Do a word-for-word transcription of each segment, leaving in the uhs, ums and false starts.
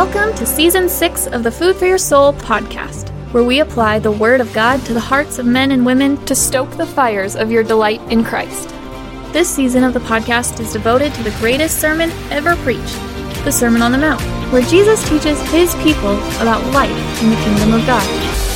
Welcome to Season six of the Food for Your Soul podcast, where we apply the Word of God to the hearts of men and women to stoke the fires of your delight in Christ. This season of the podcast is devoted to the greatest sermon ever preached, the Sermon on the Mount, where Jesus teaches his people about life in the kingdom of God.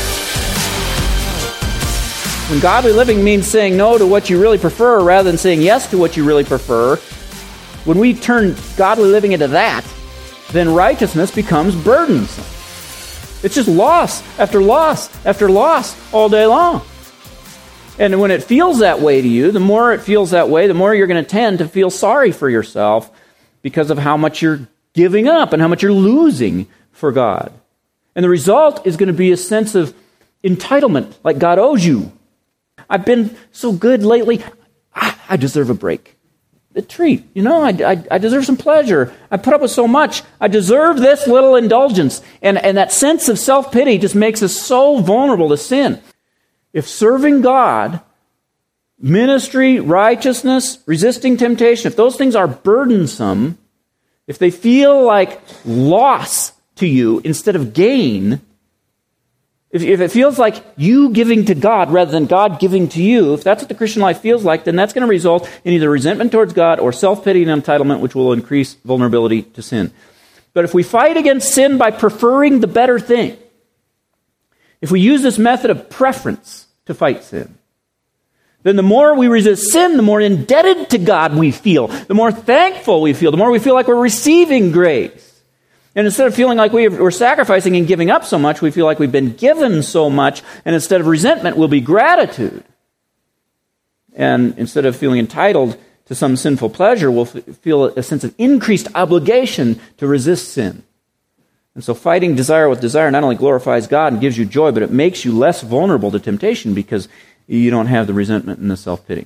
When godly living means saying no to what you really prefer rather than saying yes to what you really prefer, when we turn godly living into that, then righteousness becomes burdensome. It's just loss after loss after loss all day long. And when it feels that way to you, the more it feels that way, the more you're going to tend to feel sorry for yourself because of how much you're giving up and how much you're losing for God. And the result is going to be a sense of entitlement, like God owes you. I've been so good lately, I, I deserve a break. A treat, you know, I, I, I deserve some pleasure. I put up with so much. I deserve this little indulgence. And, and that sense of self-pity just makes us so vulnerable to sin. If serving God, ministry, righteousness, resisting temptation, if those things are burdensome, if they feel like loss to you instead of gain, If, if it feels like you giving to God rather than God giving to you, if that's what the Christian life feels like, then that's going to result in either resentment towards God or self-pity and entitlement, which will increase vulnerability to sin. But if we fight against sin by preferring the better thing, if we use this method of preference to fight sin, then the more we resist sin, the more indebted to God we feel, the more thankful we feel, the more we feel like we're receiving grace. And instead of feeling like we're sacrificing and giving up so much, we feel like we've been given so much, and instead of resentment will be gratitude. And instead of feeling entitled to some sinful pleasure, we'll f- feel a sense of increased obligation to resist sin. And so fighting desire with desire not only glorifies God and gives you joy, but it makes you less vulnerable to temptation because you don't have the resentment and the self-pity.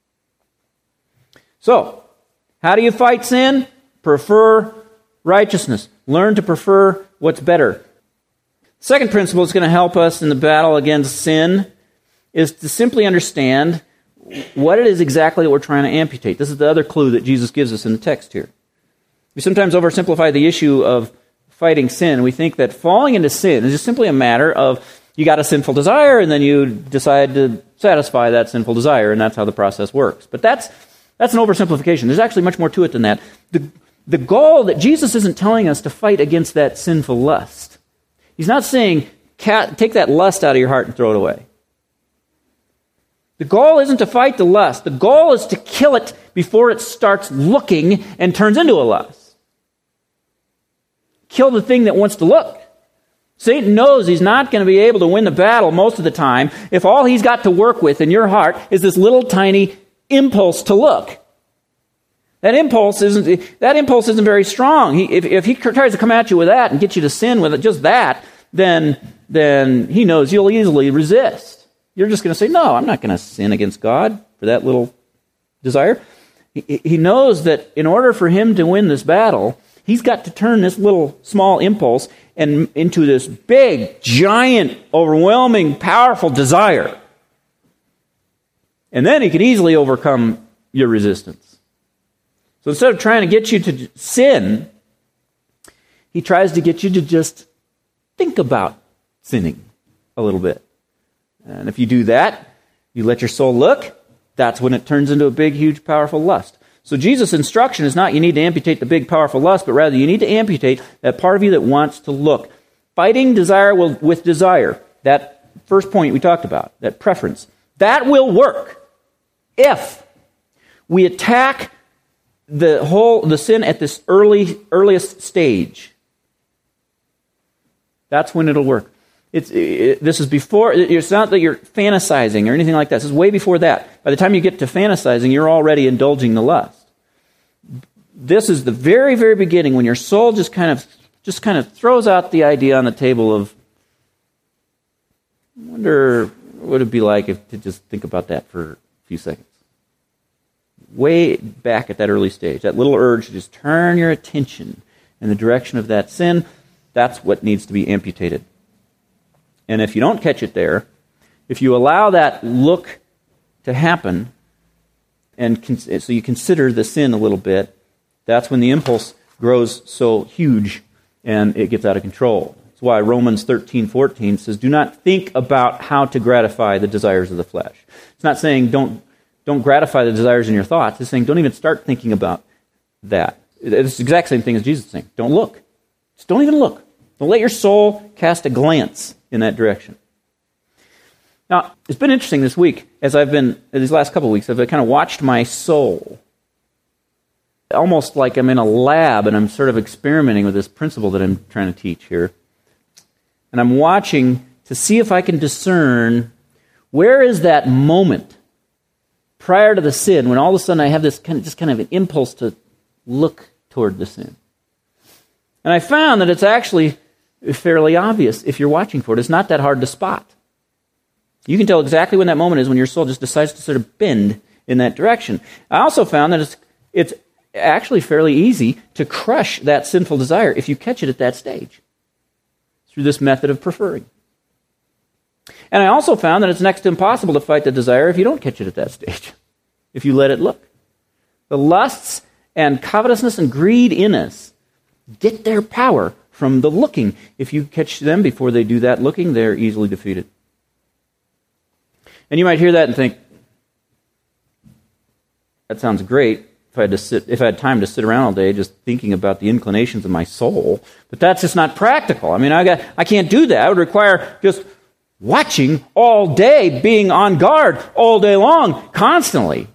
So, how do you fight sin? Prefer righteousness. Learn to prefer what's better. Second principle that's going to help us in the battle against sin is to simply understand what it is exactly that we're trying to amputate. This is the other clue that Jesus gives us in the text here. We sometimes oversimplify the issue of fighting sin. We think that falling into sin is just simply a matter of you got a sinful desire and then you decide to satisfy that sinful desire, and that's how the process works. But that's that's an oversimplification. There's actually much more to it than that. The The goal that Jesus isn't telling us to fight against that sinful lust. He's not saying, take that lust out of your heart and throw it away. The goal isn't to fight the lust. The goal is to kill it before it starts looking and turns into a lust. Kill the thing that wants to look. Satan knows he's not going to be able to win the battle most of the time if all he's got to work with in your heart is this little tiny impulse to look. That impulse isn't that impulse isn't very strong. He, if, if he tries to come at you with that and get you to sin with it, just that, then then he knows you'll easily resist. You're just going to say, "No, I'm not going to sin against God for that little desire." He, he knows that in order for him to win this battle, he's got to turn this little small impulse and into this big, giant, overwhelming, powerful desire, and then he can easily overcome your resistance. So instead of trying to get you to sin, he tries to get you to just think about sinning a little bit. And if you do that, you let your soul look, that's when it turns into a big, huge, powerful lust. So Jesus' instruction is not you need to amputate the big, powerful lust, but rather you need to amputate that part of you that wants to look. Fighting desire will, with desire, that first point we talked about, that preference, that will work if we attack the whole the sin at this early earliest stage. That's when it'll work. It's it, this is before. It's not that you're fantasizing or anything like that. This is way before that. By the time you get to fantasizing, you're already indulging the lust. This is the very very beginning when your soul just kind of just kind of throws out the idea on the table of, I wonder what would it be like if to just think about that for a few seconds. Way back at that early stage, that little urge to just turn your attention in the direction of that sin, that's what needs to be amputated. And if you don't catch it there, if you allow that look to happen, and con- so you consider the sin a little bit, that's when the impulse grows so huge and it gets out of control. That's why Romans thirteen fourteen says, do not think about how to gratify the desires of the flesh. It's not saying don't, don't gratify the desires in your thoughts. It's saying don't even start thinking about that. It's the exact same thing as Jesus is saying. Don't look. Just don't even look. Don't let your soul cast a glance in that direction. Now, it's been interesting this week, as I've been, these last couple of weeks, I've kind of watched my soul. Almost like I'm in a lab and I'm sort of experimenting with this principle that I'm trying to teach here. And I'm watching to see if I can discern where is that moment prior to the sin when all of a sudden I have this kind of, just kind of an impulse to look toward the sin. And I found that it's actually fairly obvious if you're watching for it. It's not that hard to spot. You can tell exactly when that moment is when your soul just decides to sort of bend in that direction. I also found that it's it's actually fairly easy to crush that sinful desire if you catch it at that stage through this method of preferring. And I also found that it's next to impossible to fight the desire if you don't catch it at that stage, if you let it look. The lusts and covetousness and greed in us get their power from the looking. If you catch them before they do that looking, they're easily defeated. And you might hear that and think, that sounds great if I had to sit, if I had time to sit around all day just thinking about the inclinations of my soul, but that's just not practical. I mean, I got I can't do that. It would require just watching all day, being on guard all day long, constantly.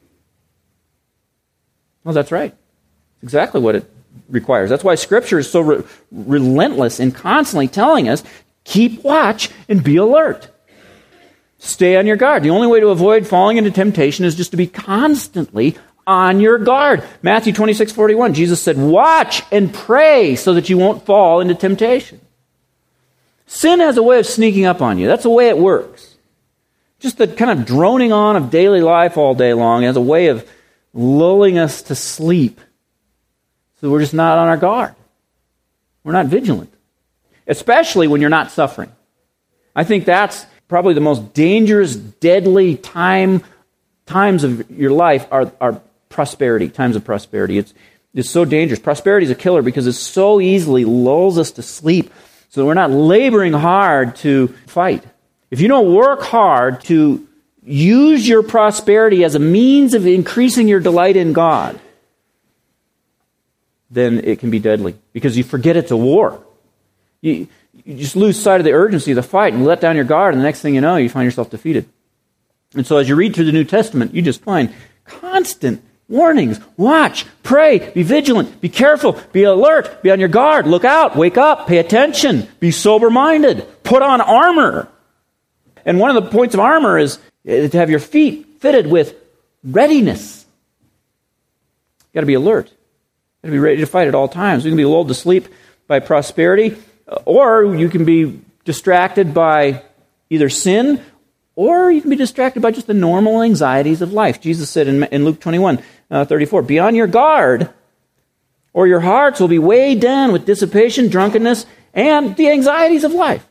Well, that's right. It's exactly what it requires. That's why Scripture is so re- relentless in constantly telling us, keep watch and be alert. Stay on your guard. The only way to avoid falling into temptation is just to be constantly on your guard. Matthew twenty-six forty-one, Jesus said, watch and pray so that you won't fall into temptation. Sin has a way of sneaking up on you. That's the way it works. Just the kind of droning on of daily life all day long has a way of lulling us to sleep. So we're just not on our guard. We're not vigilant. Especially when you're not suffering. I think that's probably the most dangerous, deadly time times of your life are, are prosperity, times of prosperity. It's, it's so dangerous. Prosperity is a killer because it so easily lulls us to sleep so that we're not laboring hard to fight. If you don't work hard to use your prosperity as a means of increasing your delight in God, then it can be deadly because you forget it's a war. You, you just lose sight of the urgency of the fight and let down your guard, and the next thing you know, you find yourself defeated. And so as you read through the New Testament, you just find constant warnings. Watch, pray, be vigilant, be careful, be alert, be on your guard, look out, wake up, pay attention, be sober-minded, put on armor. And one of the points of armor is to have your feet fitted with readiness. You've got to be alert. You've got to be ready to fight at all times. You can be lulled to sleep by prosperity, or you can be distracted by either sin, or you can be distracted by just the normal anxieties of life. Jesus said in, in Luke twenty-one, uh, thirty-four, be on your guard, or your hearts will be weighed down with dissipation, drunkenness, and the anxieties of life.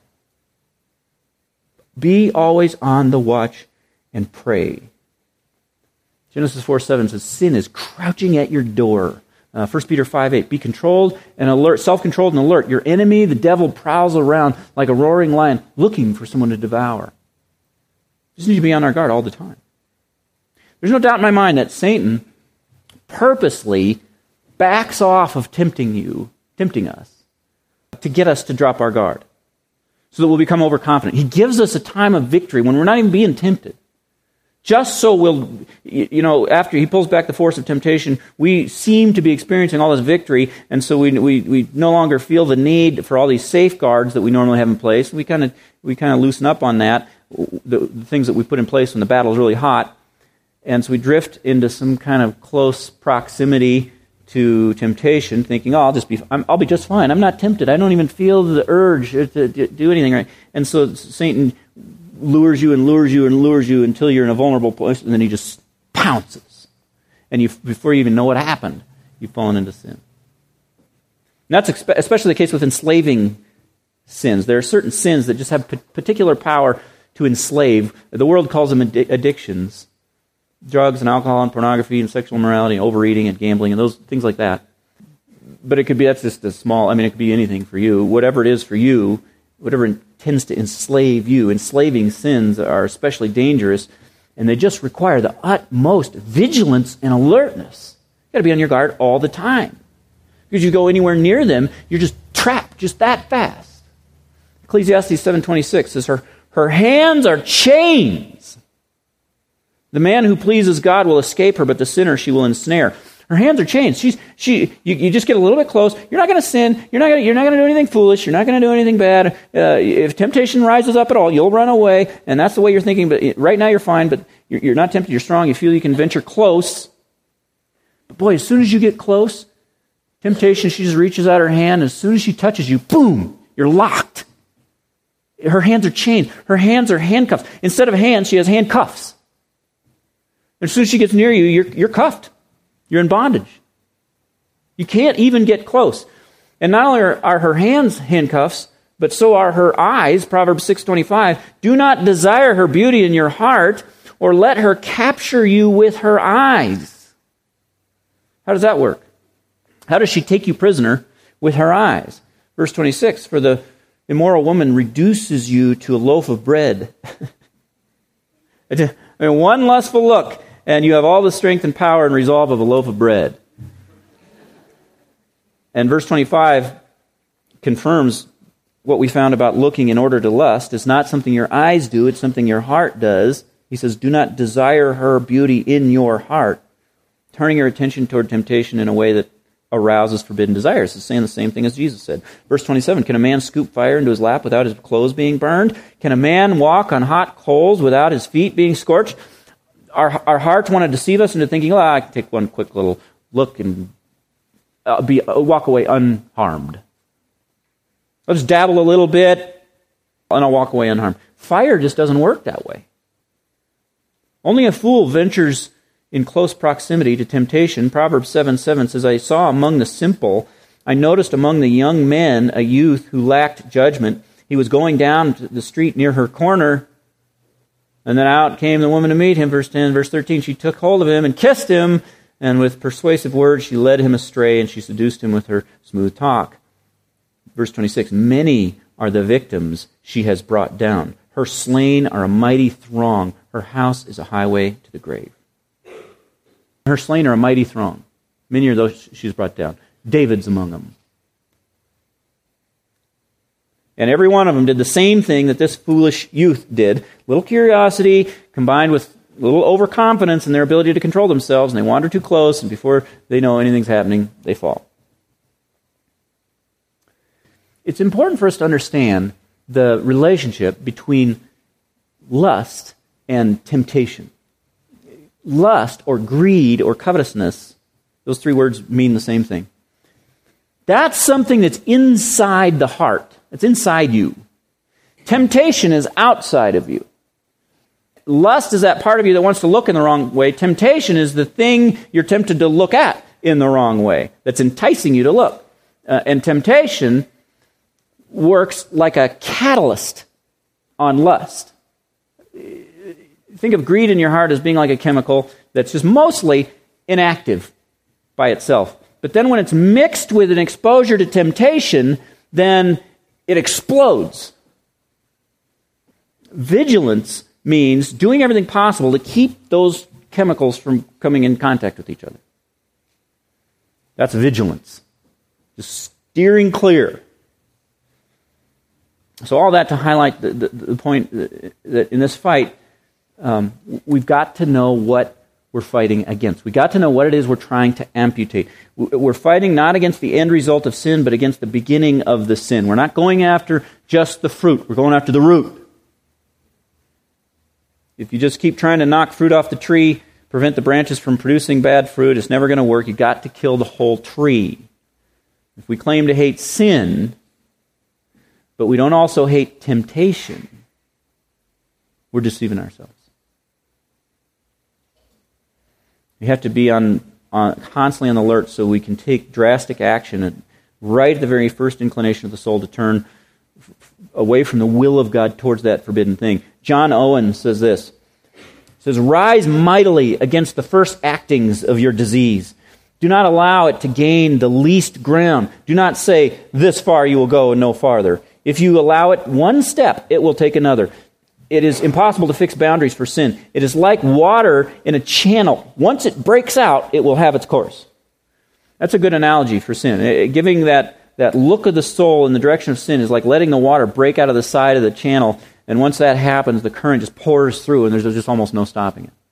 Be always on the watch and pray. Genesis four seven says, sin is crouching at your door. Uh, First Peter five eight, be controlled and alert, self-controlled and alert. Your enemy, the devil, prowls around like a roaring lion looking for someone to devour. We just need to be on our guard all the time. There's no doubt in my mind that Satan purposely backs off of tempting you, tempting us, to get us to drop our guard so that we'll become overconfident. He gives us a time of victory when we're not even being tempted. Just so we'll, you know, after he pulls back the force of temptation, we seem to be experiencing all this victory, and so we we, we no longer feel the need for all these safeguards that we normally have in place. We kind of we kind of loosen up on that, the, the things that we put in place when the battle is really hot, and so we drift into some kind of close proximity to temptation, thinking, "Oh, I'll just be, I'm, I'll be just fine. I'm not tempted. I don't even feel the urge to, to do anything right." And so Satan lures you and lures you and lures you until you're in a vulnerable place, and then he just pounces. And you, before you even know what happened, you've fallen into sin. And that's expe- especially the case with enslaving sins. There are certain sins that just have p- particular power to enslave. The world calls them ad- addictions. Drugs and alcohol and pornography and sexual immorality and overeating and gambling and those things like that. but it could be, that's just a small, I mean, it could be anything for you. Whatever it is for you, whatever tends to enslave you. Enslaving sins are especially dangerous, and they just require the utmost vigilance and alertness. You've got to be on your guard all the time. Because you go anywhere near them, you're just trapped just that fast. Ecclesiastes seven twenty-six says, her, her hands are chains. The man who pleases God will escape her, but the sinner she will ensnare. Her hands are chains. She's she. You, you just get a little bit close. You're not going to sin. You're not going. You're not going to do anything foolish. You're not going to do anything bad. Uh, if temptation rises up at all, you'll run away, and that's the way you're thinking. But right now you're fine. But you're, you're not tempted. You're strong. You feel you can venture close. But boy, as soon as you get close, temptation. She just reaches out her hand. As soon as she touches you, boom, you're locked. Her hands are chained. Her hands are handcuffs. Instead of hands, she has handcuffs. As soon as she gets near you, you're, you're cuffed. You're in bondage. You can't even get close. And not only are, are her hands handcuffs, but so are her eyes. Proverbs six twenty-five. Do not desire her beauty in your heart, or let her capture you with her eyes. How does that work? How does she take you prisoner with her eyes? Verse twenty-six. For the immoral woman reduces you to a loaf of bread. I mean, one lustful look, and you have all the strength and power and resolve of a loaf of bread. And verse twenty-five confirms what we found about looking in order to lust. It's not something your eyes do, it's something your heart does. He says, do not desire her beauty in your heart, turning your attention toward temptation in a way that arouses forbidden desires. It's saying the same thing as Jesus said. Verse twenty-seven, can a man scoop fire into his lap without his clothes being burned? Can a man walk on hot coals without his feet being scorched? Our, our hearts want to deceive us into thinking, oh, I can take one quick little look and uh, be uh, walk away unharmed. I'll just dabble a little bit and I'll walk away unharmed. Fire just doesn't work that way. Only a fool ventures in close proximity to temptation. Proverbs seven seven says, I saw among the simple, I noticed among the young men a youth who lacked judgment. He was going down to the street near her corner, and then out came the woman to meet him. Verse ten, verse thirteen, she took hold of him and kissed him, and with persuasive words she led him astray, and she seduced him with her smooth talk. Verse twenty-six, many are the victims she has brought down. Her slain are a mighty throng. Her house is a highway to the grave. Her slain are a mighty throng. Many are those she's brought down. David's among them. And every one of them did the same thing that this foolish youth did. Little curiosity combined with a little overconfidence in their ability to control themselves, and they wander too close, and before they know anything's happening, they fall. It's important for us to understand the relationship between lust and temptation. Lust or greed or covetousness, those three words mean the same thing. That's something that's inside the heart. It's inside you. Temptation is outside of you. Lust is that part of you that wants to look in the wrong way. Temptation is the thing you're tempted to look at in the wrong way, that's enticing you to look. Uh, and temptation works like a catalyst on lust. Think of greed in your heart as being like a chemical that's just mostly inactive by itself. But then when it's mixed with an exposure to temptation, then it explodes. Vigilance means doing everything possible to keep those chemicals from coming in contact with each other. That's vigilance. Just steering clear. So all that to highlight the, the, the point that in this fight, um, we've got to know what we're fighting against. We've got to know what it is we're trying to amputate. We're fighting not against the end result of sin, but against the beginning of the sin. We're not going after just the fruit. We're going after the root. If you just keep trying to knock fruit off the tree, prevent the branches from producing bad fruit, it's never going to work. You've got to kill the whole tree. If we claim to hate sin, but we don't also hate temptation, we're deceiving ourselves. We have to be on, on constantly on the alert so we can take drastic action at, right at the very first inclination of the soul to turn f- away from the will of God towards that forbidden thing. John Owen says this. He says, rise mightily against the first actings of your disease. Do not allow it to gain the least ground. Do not say, this far you will go and no farther. If you allow it one step, it will take another. It is impossible to fix boundaries for sin. It is like water in a channel. Once it breaks out, it will have its course. That's a good analogy for sin. It, giving that, that look of the soul in the direction of sin is like letting the water break out of the side of the channel, and once that happens, the current just pours through, and there's just almost no stopping it.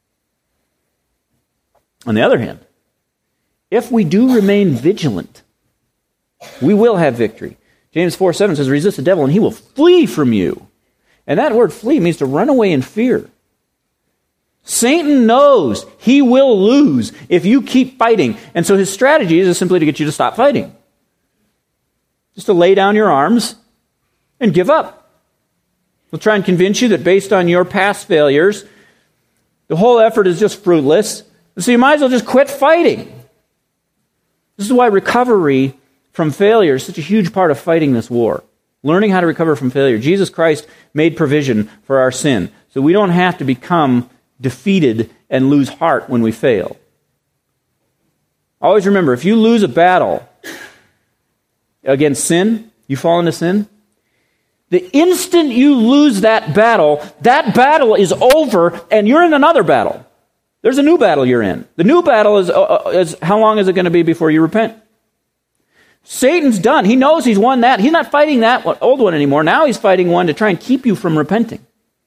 On the other hand, if we do remain vigilant, we will have victory. James four seven says, resist the devil and he will flee from you. And that word flee means to run away in fear. Satan knows he will lose if you keep fighting. And so his strategy is simply to get you to stop fighting. Just to lay down your arms and give up. He'll try and convince you that based on your past failures, the whole effort is just fruitless. So you might as well just quit fighting. This is why recovery from failure is such a huge part of fighting this war. Learning how to recover from failure. Jesus Christ made provision for our sin, so we don't have to become defeated and lose heart when we fail. Always remember, if you lose a battle against sin, you fall into sin, the instant you lose that battle, that battle is over and you're in another battle. There's a new battle you're in. The new battle is, uh, is how long is it going to be before you repent? Satan's done. He knows he's won that. He's not fighting that old one anymore. Now he's fighting one to try and keep you from repenting.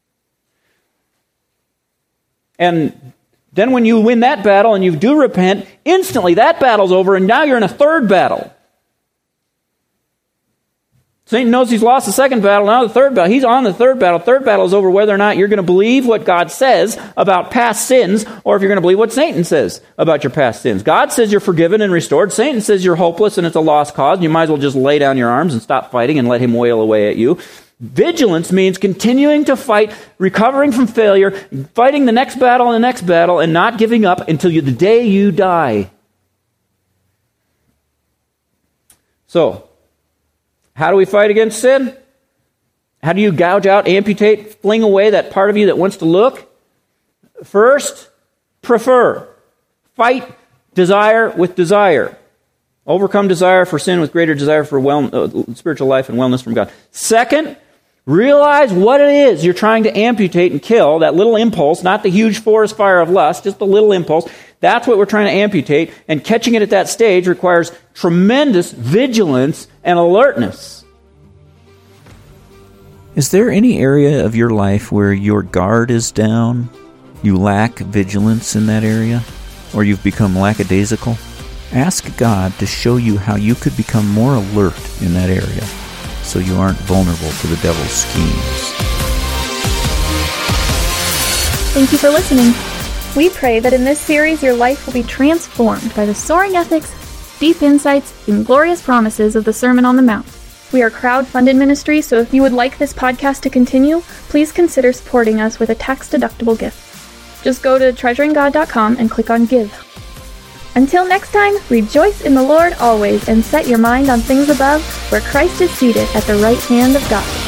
And then when you win that battle and you do repent, instantly that battle's over and now you're in a third battle. Satan knows he's lost the second battle, now the third battle. He's on the third battle. Third battle is over whether or not you're going to believe what God says about past sins or if you're going to believe what Satan says about your past sins. God says you're forgiven and restored. Satan says you're hopeless and it's a lost cause. You might as well just lay down your arms and stop fighting and let him wail away at you. Vigilance means continuing to fight, recovering from failure, fighting the next battle and the next battle, and not giving up until you, the day you die. So, how do we fight against sin? How do you gouge out, amputate, fling away that part of you that wants to look? First, prefer. Fight desire with desire. Overcome desire for sin with greater desire for well, uh, spiritual life and wellness from God. Second, realize what it is you're trying to amputate and kill, that little impulse, not the huge forest fire of lust, just the little impulse. That's what we're trying to amputate, and catching it at that stage requires tremendous vigilance and alertness. Is there any area of your life where your guard is down, you lack vigilance in that area, or you've become lackadaisical? Ask God to show you how you could become more alert in that area so you aren't vulnerable to the devil's schemes. Thank you for listening. We pray that in this series your life will be transformed by the soaring ethics, deep insights, and glorious promises of the Sermon on the Mount. We are crowd-funded ministry, so if you would like this podcast to continue, please consider supporting us with a tax-deductible gift. Just go to treasuring god dot com and click on Give. Until next time, rejoice in the Lord always and set your mind on things above, where Christ is seated at the right hand of God.